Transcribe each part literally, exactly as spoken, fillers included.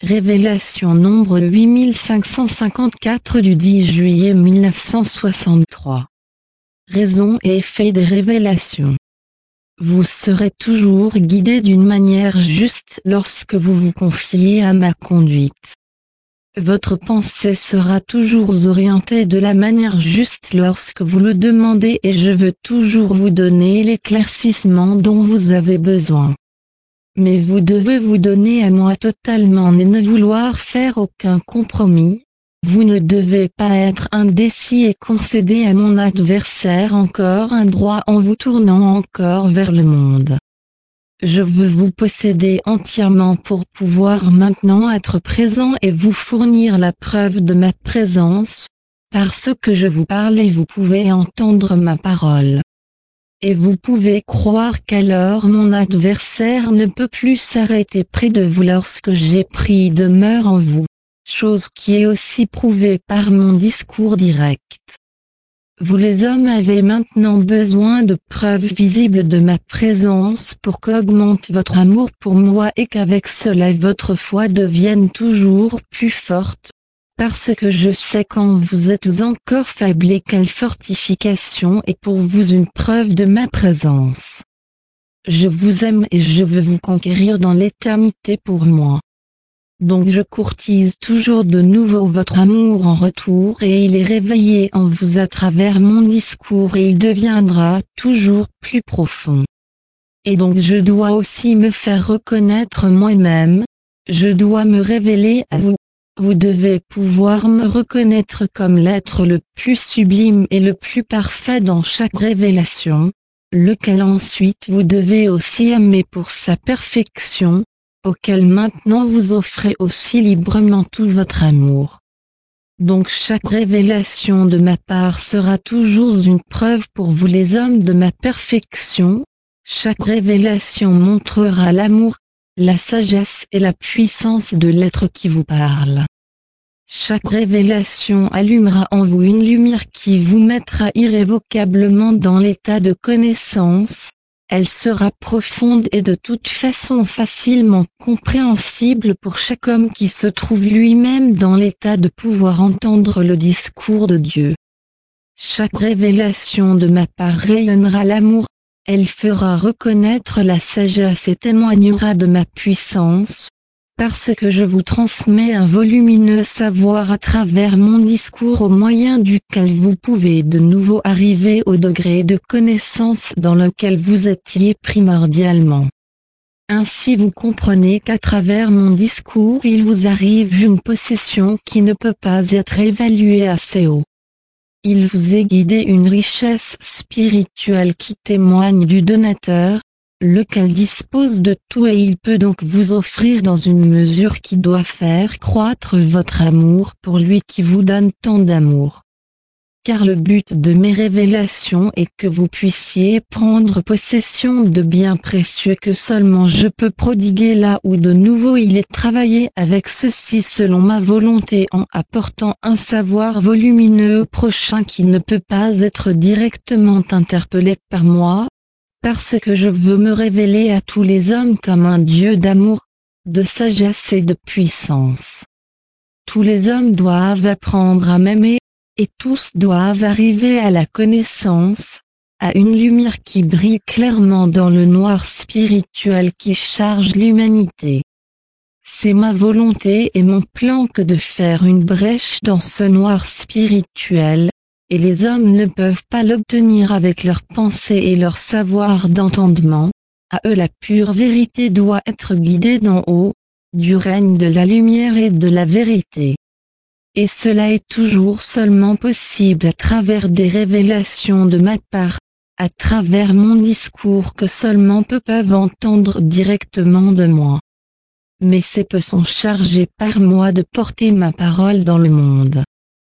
Révélation nombre huit mille cinq cent cinquante-quatre du dix juillet mille neuf cent soixante-trois. Raison et effet des révélations. Vous serez toujours guidé d'une manière juste lorsque vous vous confiez à ma conduite. Votre pensée sera toujours orientée de la manière juste lorsque vous le demandez et je veux toujours vous donner l'éclaircissement dont vous avez besoin. Mais vous devez vous donner à moi totalement et ne vouloir faire aucun compromis. Vous ne devez pas être indécis et concéder à mon adversaire encore un droit en vous tournant encore vers le monde. Je veux vous posséder entièrement pour pouvoir maintenant être présent et vous fournir la preuve de ma présence. Parce que je vous parle et vous pouvez entendre ma parole. Et vous pouvez croire qu'alors mon adversaire ne peut plus s'arrêter près de vous lorsque j'ai pris demeure en vous, chose qui est aussi prouvée par mon discours direct. Vous les hommes avez maintenant besoin de preuves visibles de ma présence pour qu'augmente votre amour pour moi et qu'avec cela votre foi devienne toujours plus forte. Parce que je sais quand vous êtes encore faible et quelle fortification est pour vous une preuve de ma présence. Je vous aime et je veux vous conquérir dans l'éternité pour moi. Donc je courtise toujours de nouveau votre amour en retour et il est réveillé en vous à travers mon discours et il deviendra toujours plus profond. Et donc je dois aussi me faire reconnaître moi-même, je dois me révéler à vous. Vous devez pouvoir me reconnaître comme l'être le plus sublime et le plus parfait dans chaque révélation, lequel ensuite vous devez aussi aimer pour sa perfection, auquel maintenant vous offrez aussi librement tout votre amour. Donc chaque révélation de ma part sera toujours une preuve pour vous les hommes de ma perfection, chaque révélation montrera l'amour, la sagesse et la puissance de l'être qui vous parle. Chaque révélation allumera en vous une lumière qui vous mettra irrévocablement dans l'état de connaissance, elle sera profonde et de toute façon facilement compréhensible pour chaque homme qui se trouve lui-même dans l'état de pouvoir entendre le discours de Dieu. Chaque révélation de ma part rayonnera l'amour, elle fera reconnaître la sagesse et témoignera de ma puissance, parce que je vous transmets un volumineux savoir à travers mon discours au moyen duquel vous pouvez de nouveau arriver au degré de connaissance dans lequel vous étiez primordialement. Ainsi vous comprenez qu'à travers mon discours il vous arrive une possession qui ne peut pas être évaluée assez haut. Il vous est guidé une richesse spirituelle qui témoigne du donateur, lequel dispose de tout et il peut donc vous offrir dans une mesure qui doit faire croître votre amour pour lui qui vous donne tant d'amour. Car le but de mes révélations est que vous puissiez prendre possession de biens précieux que seulement je peux prodiguer là où de nouveau il est travaillé avec ceci selon ma volonté en apportant un savoir volumineux au prochain qui ne peut pas être directement interpellé par moi, parce que je veux me révéler à tous les hommes comme un Dieu d'amour, de sagesse et de puissance. Tous les hommes doivent apprendre à m'aimer, et tous doivent arriver à la connaissance, à une lumière qui brille clairement dans le noir spirituel qui charge l'humanité. C'est ma volonté et mon plan que de faire une brèche dans ce noir spirituel, et les hommes ne peuvent pas l'obtenir avec leurs pensées et leur savoir d'entendement, à eux la pure vérité doit être guidée d'en haut, du règne de la lumière et de la vérité. Et cela est toujours seulement possible à travers des révélations de ma part, à travers mon discours que seulement peu peuvent entendre directement de moi. Mais ces peu sont chargés par moi de porter ma parole dans le monde.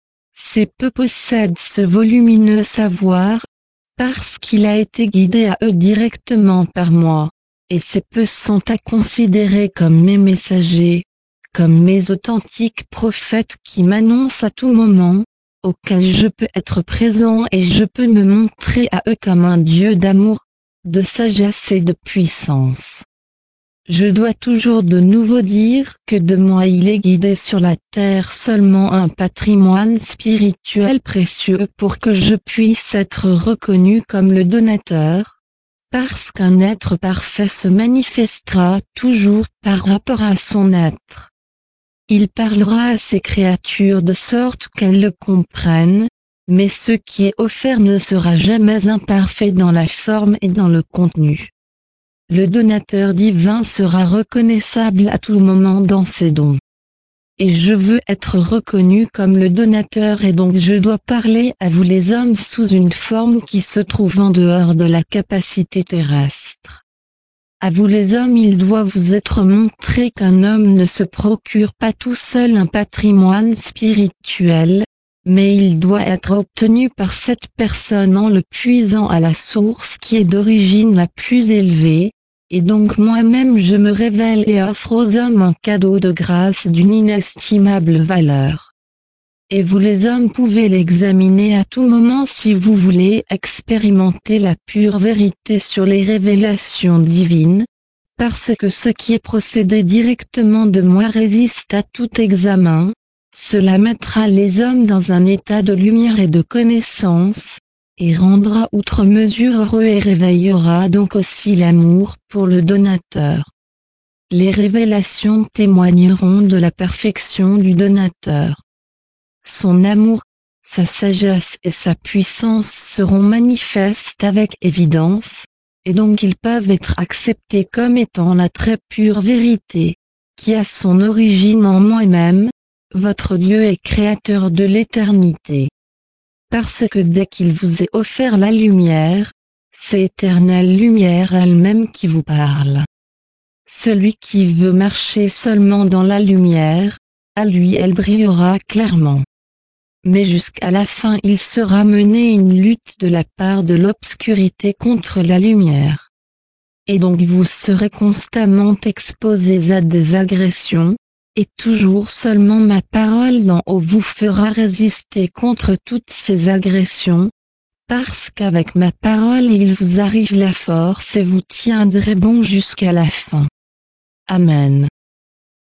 Ces peu possèdent ce volumineux savoir, parce qu'il a été guidé à eux directement par moi, et ces peu sont à considérer comme mes messagers, comme mes authentiques prophètes qui m'annoncent à tout moment, auxquels je peux être présent et je peux me montrer à eux comme un Dieu d'amour, de sagesse et de puissance. Je dois toujours de nouveau dire que de moi il est guidé sur la terre seulement un patrimoine spirituel précieux pour que je puisse être reconnu comme le donateur, parce qu'un être parfait se manifestera toujours par rapport à son être. Il parlera à ses créatures de sorte qu'elles le comprennent, mais ce qui est offert ne sera jamais imparfait dans la forme et dans le contenu. Le donateur divin sera reconnaissable à tout moment dans ses dons. Et je veux être reconnu comme le donateur et donc je dois parler à vous les hommes sous une forme qui se trouve en dehors de la capacité terrestre. À vous les hommes il doit vous être montré qu'un homme ne se procure pas tout seul un patrimoine spirituel, mais il doit être obtenu par cette personne en le puisant à la source qui est d'origine la plus élevée, et donc moi-même je me révèle et offre aux hommes un cadeau de grâce d'une inestimable valeur. Et vous les hommes pouvez l'examiner à tout moment si vous voulez expérimenter la pure vérité sur les révélations divines, parce que ce qui est procédé directement de moi résiste à tout examen. Cela mettra les hommes dans un état de lumière et de connaissance, et rendra outre mesure heureux et réveillera donc aussi l'amour pour le donateur. Les révélations témoigneront de la perfection du donateur. Son amour, sa sagesse et sa puissance seront manifestes avec évidence, et donc ils peuvent être acceptés comme étant la très pure vérité, qui a son origine en moi-même, votre Dieu est créateur de l'éternité. Parce que dès qu'il vous est offert la lumière, c'est éternelle lumière elle-même qui vous parle. Celui qui veut marcher seulement dans la lumière, à lui elle brillera clairement. Mais jusqu'à la fin il sera mené une lutte de la part de l'obscurité contre la lumière. Et donc vous serez constamment exposés à des agressions, et toujours seulement ma parole d'en haut vous fera résister contre toutes ces agressions, parce qu'avec ma parole il vous arrive la force et vous tiendrez bon jusqu'à la fin. Amen.